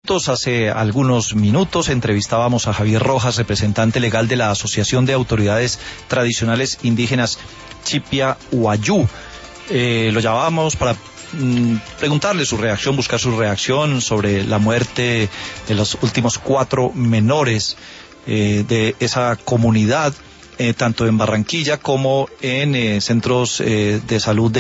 Hace algunos minutos entrevistábamos a Javier Rojas, representante legal de la Asociación de Autoridades Tradicionales Indígenas Chipia Wayuu. Lo llamábamos para preguntarle su reacción, buscar su reacción sobre la muerte de los últimos 4 menores de esa comunidad, tanto en Barranquilla como en centros de salud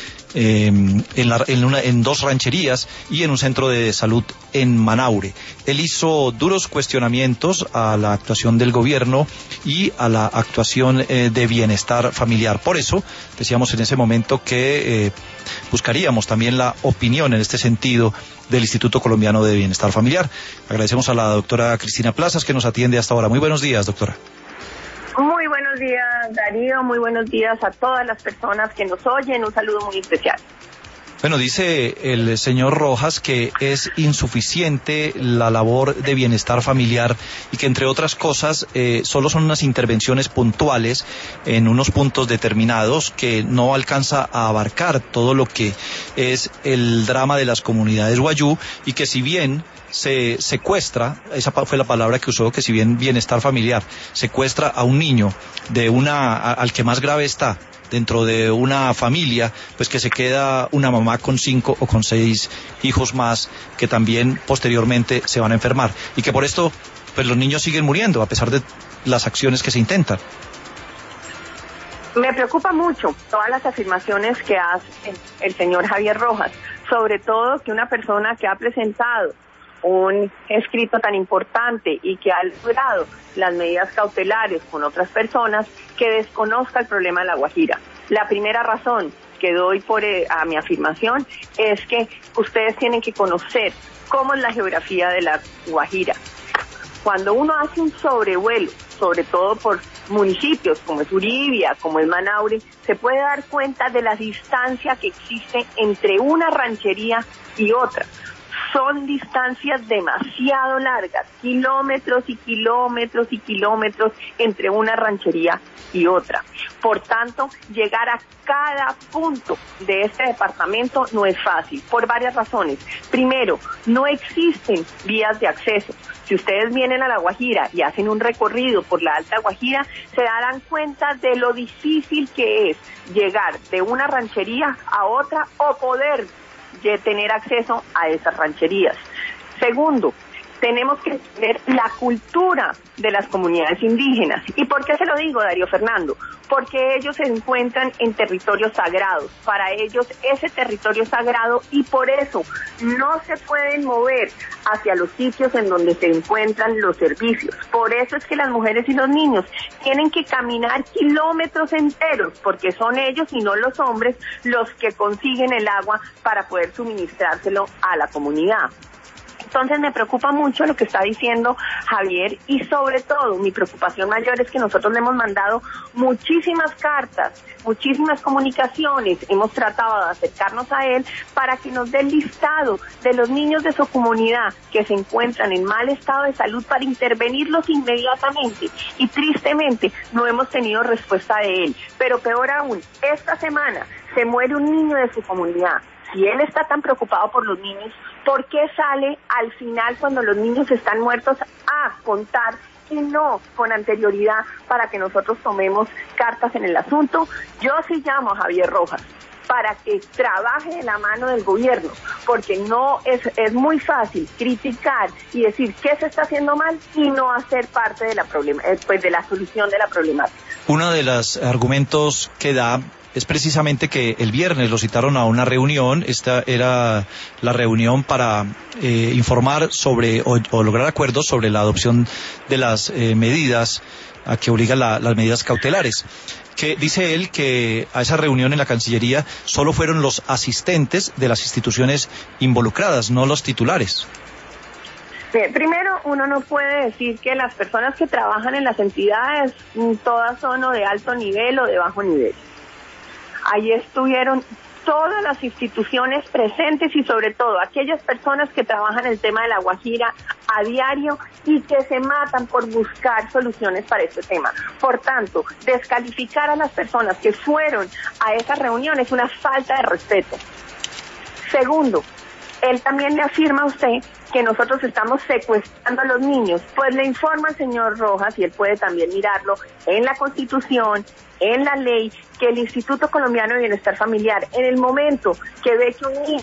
en 2 rancherías y en un centro de salud en Manaure. Él hizo duros cuestionamientos a la actuación del gobierno y a la actuación de bienestar familiar. Por eso decíamos en ese momento que buscaríamos también la opinión en este sentido del Instituto Colombiano de Bienestar Familiar. Agradecemos a la doctora Cristina Plazas que nos atiende hasta ahora. Muy buenos días, doctora. Muy buenos días, Darío. Muy buenos días a todas las personas que nos oyen. Un saludo muy especial. Bueno, dice el señor Rojas que es insuficiente la labor de bienestar familiar y que, entre otras cosas, solo son unas intervenciones puntuales en unos puntos determinados que no alcanza a abarcar todo lo que es el drama de las comunidades wayuu, y que si bien se secuestra, esa fue la palabra que usó, que si bien bienestar familiar secuestra a un niño al que más grave está dentro de una familia, pues que se queda una mamá con 5 o con 6 hijos más que también posteriormente se van a enfermar, y que por esto pues los niños siguen muriendo a pesar de las acciones que se intentan. Me preocupa mucho todas las afirmaciones que hace el señor Javier Rojas, sobre todo que una persona que ha presentado un escrito tan importante y que ha logrado las medidas cautelares con otras personas, que desconozca el problema de La Guajira. La primera razón que doy a mi afirmación es que ustedes tienen que conocer cómo es la geografía de La Guajira. Cuando uno hace un sobrevuelo, sobre todo por municipios como es Uribia, como es Manaure, se puede dar cuenta de la distancia que existe entre una ranchería y otra. Son distancias demasiado largas, kilómetros y kilómetros y kilómetros entre una ranchería y otra. Por tanto, llegar a cada punto de este departamento no es fácil, por varias razones. Primero, no existen vías de acceso. Si ustedes vienen a La Guajira y hacen un recorrido por la Alta Guajira, se darán cuenta de lo difícil que es llegar de una ranchería a otra o poder tener acceso a esas rancherías. Segundo, tenemos que tener la cultura de las comunidades indígenas. ¿Y por qué se lo digo, Darío Fernando? Porque ellos se encuentran en territorios sagrados. Para ellos ese territorio es sagrado y por eso no se pueden mover hacia los sitios en donde se encuentran los servicios. Por eso es que las mujeres y los niños tienen que caminar kilómetros enteros, porque son ellos y no los hombres los que consiguen el agua para poder suministrárselo a la comunidad. Entonces me preocupa mucho lo que está diciendo Javier, y sobre todo mi preocupación mayor es que nosotros le hemos mandado muchísimas cartas, muchísimas comunicaciones, hemos tratado de acercarnos a él para que nos dé el listado de los niños de su comunidad que se encuentran en mal estado de salud para intervenirlos inmediatamente, y tristemente no hemos tenido respuesta de él. Pero peor aún, esta semana se muere un niño de su comunidad. Si él está tan preocupado por los niños, ¿por qué sale al final, cuando los niños están muertos, a contar y no con anterioridad para que nosotros tomemos cartas en el asunto? Yo sí llamo a Javier Rojas para que trabaje de la mano del gobierno, porque no es muy fácil criticar y decir qué se está haciendo mal y no hacer parte de de la solución de la problemática. Uno de los argumentos que da es precisamente que el viernes lo citaron a una reunión. Esta era la reunión para informar sobre o lograr acuerdos sobre la adopción de las medidas a que obligan las medidas cautelares. Que dice él que a esa reunión en la Cancillería solo fueron los asistentes de las instituciones involucradas, no los titulares. Primero, uno no puede decir que las personas que trabajan en las entidades todas son o de alto nivel o de bajo nivel. Ahí estuvieron todas las instituciones presentes y sobre todo aquellas personas que trabajan el tema de La Guajira a diario y que se matan por buscar soluciones para este tema. Por tanto, descalificar a las personas que fueron a esa reunión es una falta de respeto. Segundo, Él también le afirma a usted que nosotros estamos secuestrando a los niños. Pues le informa al señor Rojas, y él puede también mirarlo en la Constitución, en la ley, que el Instituto Colombiano de Bienestar Familiar, en el momento que ve que un niño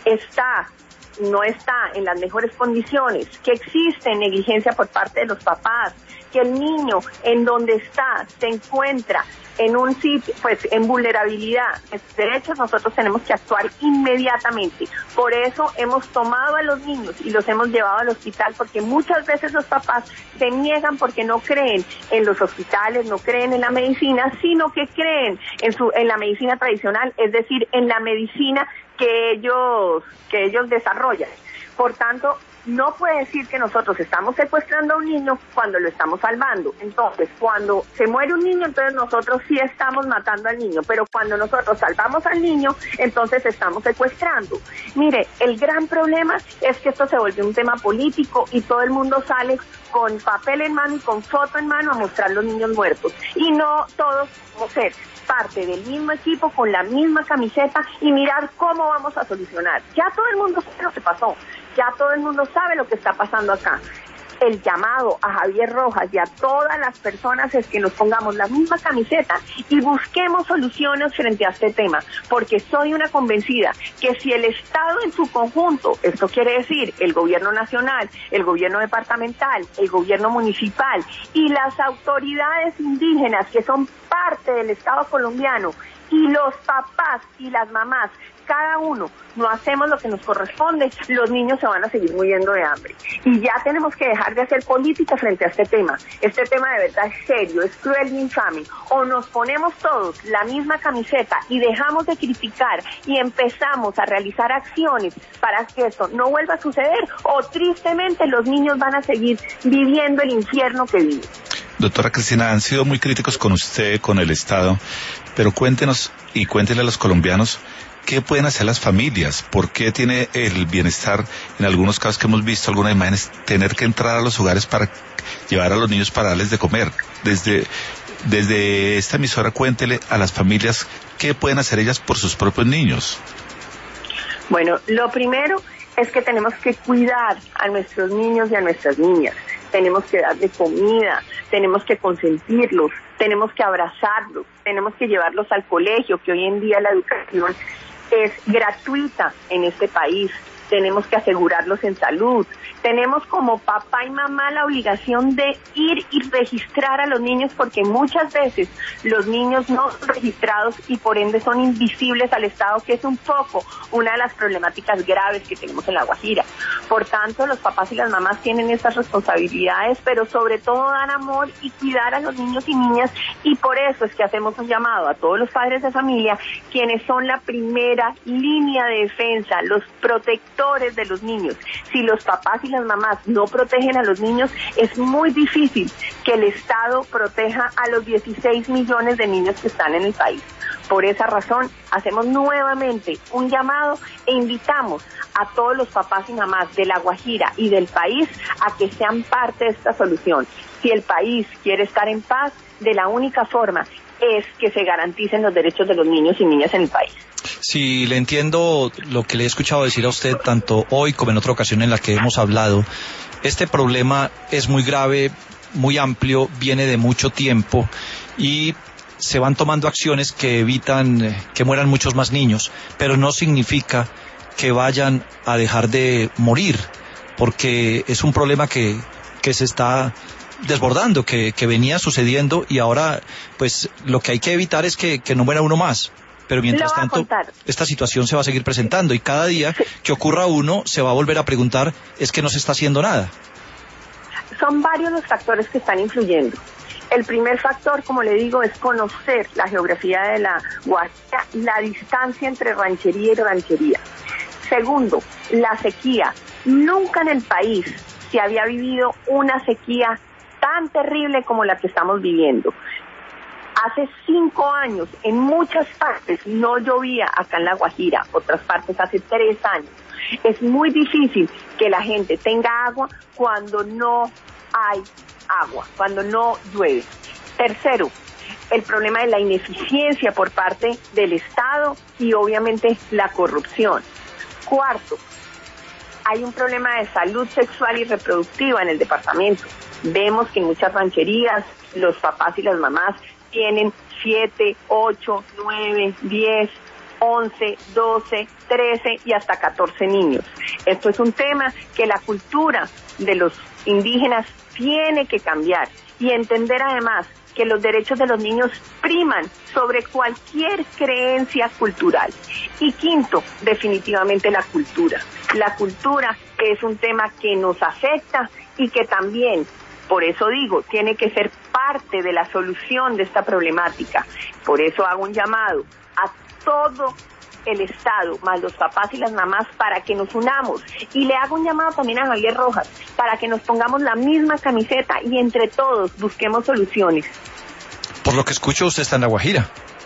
no está en las mejores condiciones, que existe negligencia por parte de los papás, que el niño en donde está se encuentra en un sitio, pues en vulnerabilidad de derechos, nosotros tenemos que actuar inmediatamente. Por eso hemos tomado a los niños y los hemos llevado al hospital, porque muchas veces los papás se niegan porque no creen en los hospitales, no creen en la medicina, sino que creen en la medicina tradicional, es decir, en la medicina que ellos desarrollan. Por tanto, no puede decir que nosotros estamos secuestrando a un niño cuando lo estamos salvando. Entonces, cuando se muere un niño, entonces nosotros sí estamos matando al niño, pero cuando nosotros salvamos al niño, entonces estamos secuestrando. Mire, el gran problema es que esto se volvió un tema político y todo el mundo sale con papel en mano y con foto en mano a mostrar los niños muertos. Y no todos podemos ser parte del mismo equipo con la misma camiseta y mirar cómo vamos a solucionar. Ya todo el mundo sabe lo que pasó, ya todo el mundo sabe lo que está pasando acá. El llamado a Javier Rojas y a todas las personas es que nos pongamos la misma camiseta y busquemos soluciones frente a este tema, porque soy una convencida que si el Estado en su conjunto, esto quiere decir el gobierno nacional, el gobierno departamental, el gobierno municipal y las autoridades indígenas que son parte del Estado colombiano, y los papás y las mamás, cada uno, no hacemos lo que nos corresponde, los niños se van a seguir muriendo de hambre. Y ya tenemos que dejar de hacer política frente a este tema. Este tema de verdad es serio, es cruel y infame. O nos ponemos todos la misma camiseta y dejamos de criticar y empezamos a realizar acciones para que esto no vuelva a suceder, o tristemente los niños van a seguir viviendo el infierno que viven. Doctora Cristina, han sido muy críticos con usted, con el Estado, pero cuéntenos y cuéntenle a los colombianos qué pueden hacer las familias, por qué tiene el bienestar, en algunos casos que hemos visto, algunas imágenes, tener que entrar a los hogares para llevar a los niños para darles de comer. Desde esta emisora, cuéntele a las familias qué pueden hacer ellas por sus propios niños. Bueno, lo primero es que tenemos que cuidar a nuestros niños y a nuestras niñas. Tenemos que darle comida, tenemos que consentirlos, tenemos que abrazarlos, tenemos que llevarlos al colegio, que hoy en día la educación es gratuita en este país. Tenemos que asegurarlos en salud. Tenemos como papá y mamá la obligación de ir y registrar a los niños, porque muchas veces los niños no son registrados y por ende son invisibles al Estado, que es un poco una de las problemáticas graves que tenemos en La Guajira. Por tanto, los papás y las mamás tienen estas responsabilidades, pero sobre todo dar amor y cuidar a los niños y niñas, y por eso es que hacemos un llamado a todos los padres de familia, quienes son la primera línea de defensa, los protectores de los niños. Si los papás y las mamás no protegen a los niños, es muy difícil que el Estado proteja a los 16 millones de niños que están en el país. Por esa razón, hacemos nuevamente un llamado e invitamos a todos los papás y mamás de La Guajira y del país a que sean parte de esta solución. Si el país quiere estar en paz, de la única forma es que se garanticen los derechos de los niños y niñas en el país. Si le entiendo lo que le he escuchado decir a usted, tanto hoy como en otra ocasión en la que hemos hablado, este problema es muy grave, muy amplio, viene de mucho tiempo y se van tomando acciones que evitan que mueran muchos más niños, pero no significa que vayan a dejar de morir, porque es un problema que se está desbordando, que venía sucediendo, y ahora pues lo que hay que evitar es que no muera uno más. Pero mientras tanto, esta situación se va a seguir presentando y cada día que ocurra uno se va a volver a preguntar, ¿es que no se está haciendo nada? Son varios los factores que están influyendo. El primer factor, como le digo, es conocer la geografía de La Guajira, la distancia entre ranchería y ranchería. Segundo, la sequía. Nunca en el país se había vivido una sequía tan terrible como la que estamos viviendo. Hace 5 años, en muchas partes, no llovía acá en La Guajira, otras partes hace 3 años. Es muy difícil que la gente tenga agua cuando no hay agua, cuando no llueve. Tercero, el problema de la ineficiencia por parte del Estado y obviamente la corrupción. Cuarto, Hay un problema de salud sexual y reproductiva en el departamento. Vemos que en muchas rancherías los papás y las mamás tienen 7, 8, 9, 10, 11, 12, 13 y hasta 14 niños. Esto es un tema que la cultura de los indígenas tiene que cambiar y entender además que los derechos de los niños priman sobre cualquier creencia cultural. Y quinto, definitivamente la cultura. La cultura es un tema que nos afecta y que también, por eso digo, tiene que ser parte de la solución de esta problemática. Por eso hago un llamado a todo el Estado, más los papás y las mamás, para que nos unamos. Y le hago un llamado también a Javier Rojas, para que nos pongamos la misma camiseta y entre todos busquemos soluciones. Por lo que escucho, usted está en La Guajira.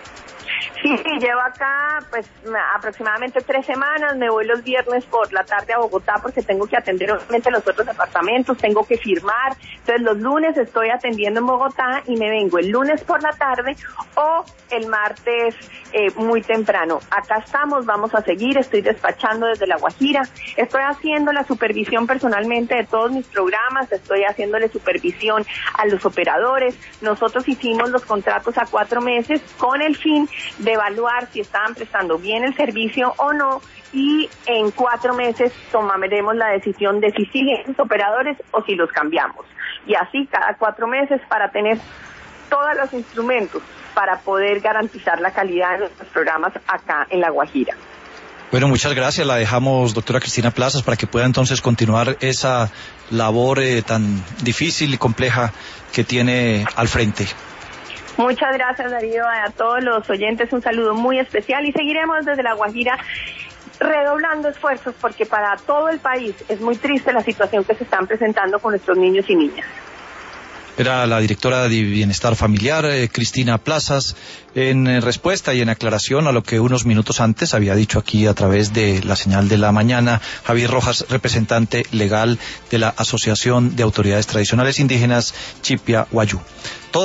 Sí, llevo acá pues aproximadamente 3 semanas, me voy los viernes por la tarde a Bogotá porque tengo que atender obviamente los otros departamentos, tengo que firmar, entonces los lunes estoy atendiendo en Bogotá y me vengo el lunes por la tarde o el martes muy temprano. Acá estamos, vamos a seguir, estoy despachando desde La Guajira, estoy haciendo la supervisión personalmente de todos mis programas, estoy haciéndole supervisión a los operadores, nosotros hicimos los contratos a 4 meses con el fin de evaluar si estaban prestando bien el servicio o no y en 4 meses tomaremos la decisión de si siguen los operadores o si los cambiamos. Y así cada 4 meses para tener todos los instrumentos para poder garantizar la calidad de nuestros programas acá en La Guajira. Bueno, muchas gracias. La dejamos, doctora Cristina Plazas, para que pueda entonces continuar esa labor tan difícil y compleja que tiene al frente. Muchas gracias, Darío, a todos los oyentes un saludo muy especial y seguiremos desde La Guajira redoblando esfuerzos porque para todo el país es muy triste la situación que se están presentando con nuestros niños y niñas. Era la directora de Bienestar Familiar, Cristina Plazas, en respuesta y en aclaración a lo que unos minutos antes había dicho aquí a través de la señal de la mañana Javier Rojas, representante legal de la Asociación de Autoridades Tradicionales Indígenas Chipia Wayuu.